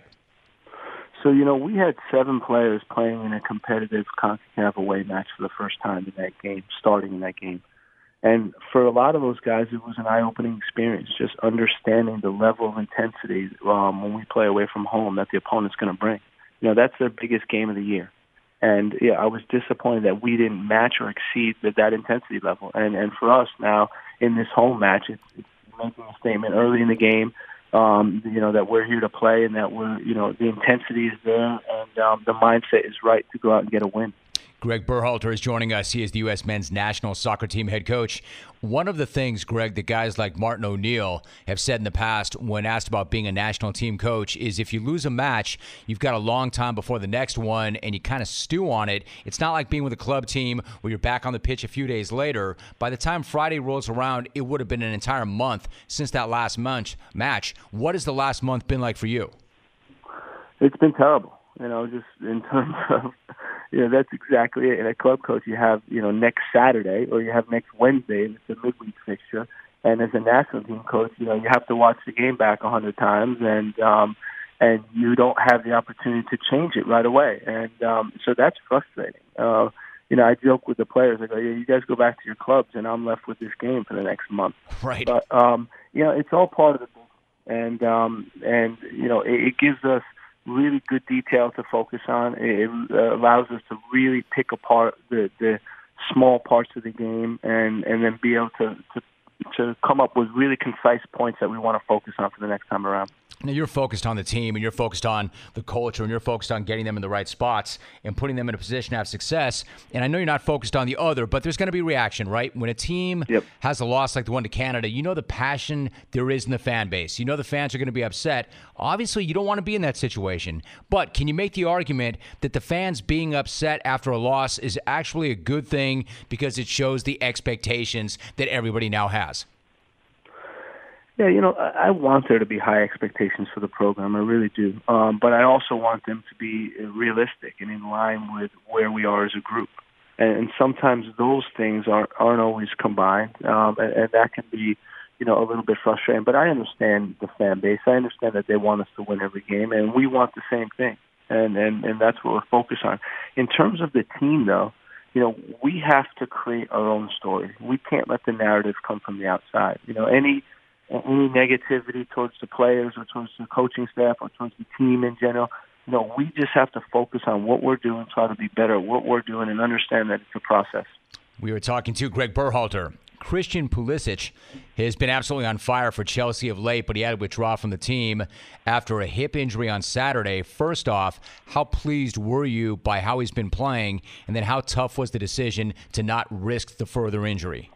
So, you know, we had seven players playing in a competitive CONCACAF away match for the first time in that game, starting in that game. And for a lot of those guys, it was an eye-opening experience, just understanding the level of intensity um, when we play away from home that the opponent's going to bring. You know, that's their biggest game of the year. And, yeah, I was disappointed that we didn't match or exceed that, that intensity level. And and for us now, in this home match, it's, it's making a statement early in the game, um, you know, that we're here to play and that we're, you know, the intensity is there and um, the mindset is right to go out and get a win. Greg Berhalter is joining us. He is the U S men's national soccer team head coach. One of the things, Greg, that guys like Martin O'Neill have said in the past when asked about being a national team coach is if you lose a match, you've got a long time before the next one and you kind of stew on it. It's not like being with a club team where you're back on the pitch a few days later. By the time Friday rolls around, it would have been an entire month since that last month match. What has the last month been like for you? It's been terrible, you know, just in terms of... You know, that's exactly it. In a club coach, you have, you know, next Saturday or you have next Wednesday, and it's a midweek fixture. And as a national team coach, you know, you have to watch the game back a hundred times, and um, and you don't have the opportunity to change it right away. And um, so that's frustrating. Uh, you know, I joke with the players. I go, yeah, you guys go back to your clubs, and I'm left with this game for the next month. Right. But, um, you know, it's all part of the business. And, um, and you know, it, it gives us really good detail to focus on. It uh, allows us to really pick apart the, the small parts of the game and, and then be able to, to to come up with really concise points that we want to focus on for the next time around. Now, you're focused on the team and you're focused on the culture and you're focused on getting them in the right spots and putting them in a position to have success. And I know you're not focused on the other, but there's going to be reaction, right? When a team yep. has a loss like the one to Canada, you know the passion there is in the fan base. You know the fans are going to be upset. Obviously, you don't want to be in that situation. But can you make the argument that the fans being upset after a loss is actually a good thing because it shows the expectations that everybody now has? Yeah, you know, I want there to be high expectations for the program. I really do. Um, but I also want them to be realistic and in line with where we are as a group. And, and sometimes those things aren't, aren't always combined, um, and, and that can be, you know, a little bit frustrating. But I understand the fan base. I understand that they want us to win every game, and we want the same thing. And, and, and that's what we're focused on. In terms of the team, though, you know, we have to create our own story. We can't let the narrative come from the outside. You know, any... any negativity towards the players or towards the coaching staff or towards the team in general. You know, we just have to focus on what we're doing, try to be better at what we're doing, and understand that it's a process. We were talking to Greg Berhalter. Christian Pulisic has been absolutely on fire for Chelsea of late, but he had to withdraw from the team after a hip injury on Saturday. First off, how pleased were you by how he's been playing? And then how tough was the decision to not risk the further injury?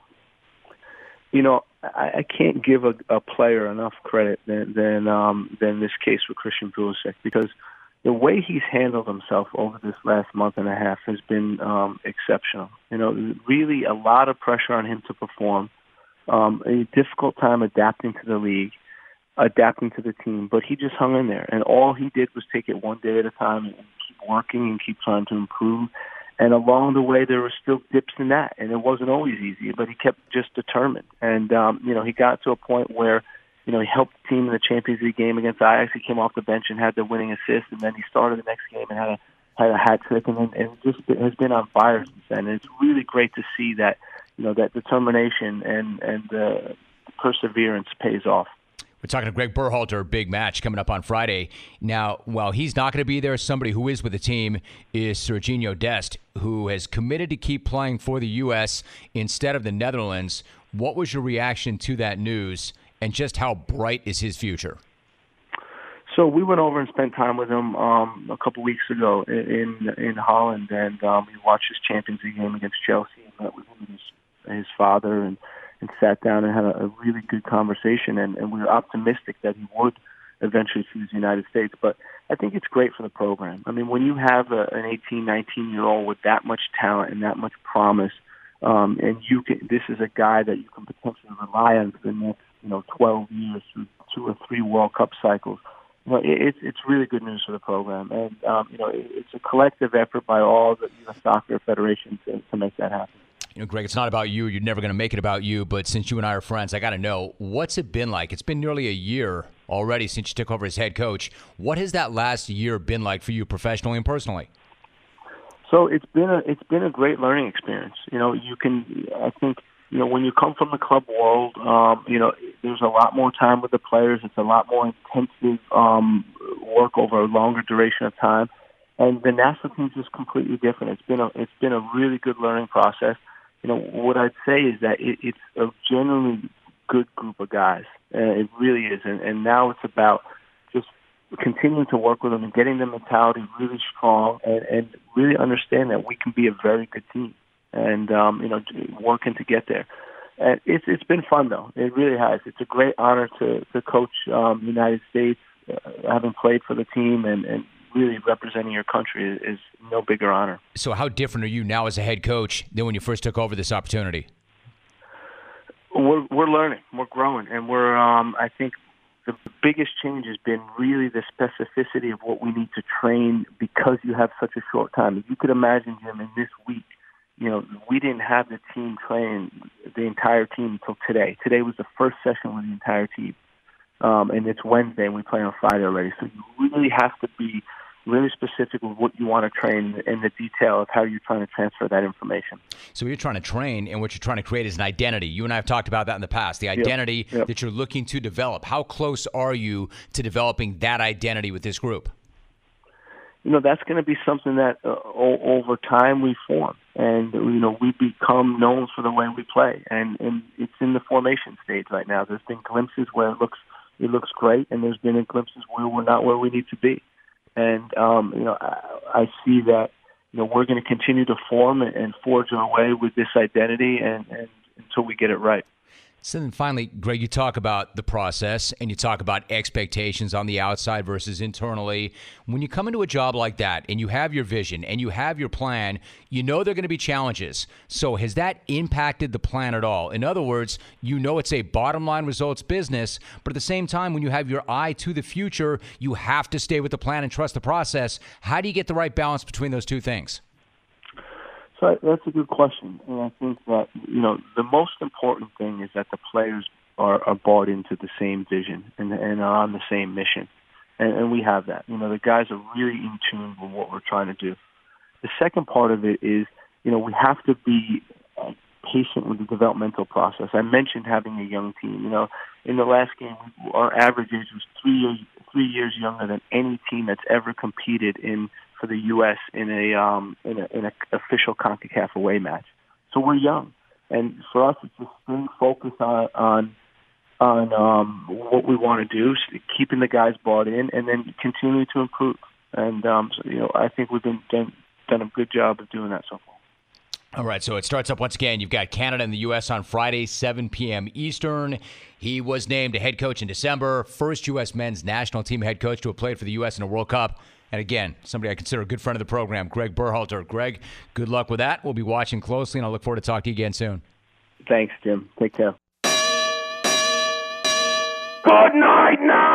You know, I, I can't give a, a player enough credit than than, um, than this case with Christian Pulisic, because the way he's handled himself over this last month and a half has been um, exceptional. You know, really a lot of pressure on him to perform, um, a difficult time adapting to the league, adapting to the team, but he just hung in there. And all he did was take it one day at a time and keep working and keep trying to improve. And along the way, there were still dips in that, and it wasn't always easy, but he kept just determined. And, um, you know, he got to a point where, you know, he helped the team in the Champions League game against Ajax. He came off the bench and had the winning assist, and then he started the next game and had a had a hat trick, and, then, and just has been on fire since then. And it's really great to see that, you know, that determination and, and uh, perseverance pays off. We're talking to Greg Berhalter, big match coming up on Friday. Now, while he's not going to be there, somebody who is with the team is Sergiño Dest, who has committed to keep playing for the U S instead of the Netherlands. What was your reaction to that news, and just how bright is his future? So we went over and spent time with him um, a couple weeks ago in in Holland, and um, we watched his Champions League game against Chelsea and met with him and his, his father and, and sat down and had a, a really good conversation, and, and we were optimistic that he would eventually choose the United States. But I think it's great for the program. I mean, when you have a, an eighteen, nineteen-year-old with that much talent and that much promise, um, and you can, this is a guy that you can potentially rely on for the next, you know, twelve years through two or three World Cup cycles. You know, it, it's really good news for the program, and um, you know, it, it's a collective effort by all the U S Soccer Federation to, to make that happen. You know, Greg, it's not about you. You're never going to make it about you. But since you and I are friends, I got to know, what's it been like? It's been nearly a year already since you took over as head coach. What has that last year been like for you professionally and personally? So it's been a it's been a great learning experience. You know, you can I think you know when you come from the club world, um, you know, there's a lot more time with the players. It's a lot more intensive um, work over a longer duration of time, and the national team's just completely different. It's been a it's been a really good learning process. You know, what I'd say is that it, it's a genuinely good group of guys. Uh, it really is, and, and now it's about just continuing to work with them and getting the mentality really strong, and, and really understand that we can be a very good team, and um, you know, working to get there. And it's it's been fun though. It really has. It's a great honor to to coach um, the United States, uh, having played for the team and. and really representing your country is no bigger honor. So how different are you now as a head coach than when you first took over this opportunity? We're we're learning, we're growing, and we're. Um, I think the biggest change has been really the specificity of what we need to train because you have such a short time. If you could imagine, Jim, in this week, you know, we didn't have the team train the entire team until today. Today was the first session with the entire team, um, and it's Wednesday, and we play on Friday already. So you really have to be really specific with what you want to train and the detail of how you're trying to transfer that information. So you're trying to train, and what you're trying to create is an identity. You and I have talked about that in the past, the identity yep. Yep. that you're looking to develop. How close are you to developing that identity with this group? You know, that's going to be something that uh, o- over time we form. And, you know, we become known for the way we play. And, and it's in the formation stage right now. There's been glimpses where it looks it looks great, and there's been glimpses where we're not where we need to be. And, um, you know, I, I see that, you know, we're going to continue to form and, and forge our way with this identity and, and until we get it right. So then finally, Greg, you talk about the process and you talk about expectations on the outside versus internally. When you come into a job like that and you have your vision and you have your plan, you know there are going to be challenges. So has that impacted the plan at all? In other words, you know it's a bottom line results business, but at the same time, when you have your eye to the future, you have to stay with the plan and trust the process. How do you get the right balance between those two things? So that's a good question, and I think that, you know, the most important thing is that the players are, are bought into the same vision and, and are on the same mission, and, and we have that. You know, the guys are really in tune with what we're trying to do. The second part of it is, you know, we have to be uh, patient with the developmental process. I mentioned having a young team. You know, in the last game, our average age was three years, three years younger than any team that's ever competed in for the U S in a um in a in an official CONCACAF away match. So we're young, and for us it's just staying focused on on on um what we want to do, keeping the guys bought in, and then continuing to improve. And um so, you know, I think we've been done, done a good job of doing that so far. All right, so it starts up once again. You've got Canada and the U S on Friday, seven p.m. Eastern. He was named a head coach in December, first U S men's national team head coach to have played for the U S in a World Cup. And again, somebody I consider a good friend of the program, Greg Berhalter. Greg, good luck with that. We'll be watching closely, and I'll look forward to talking to you again soon. Thanks, Jim. Take care. Good night now.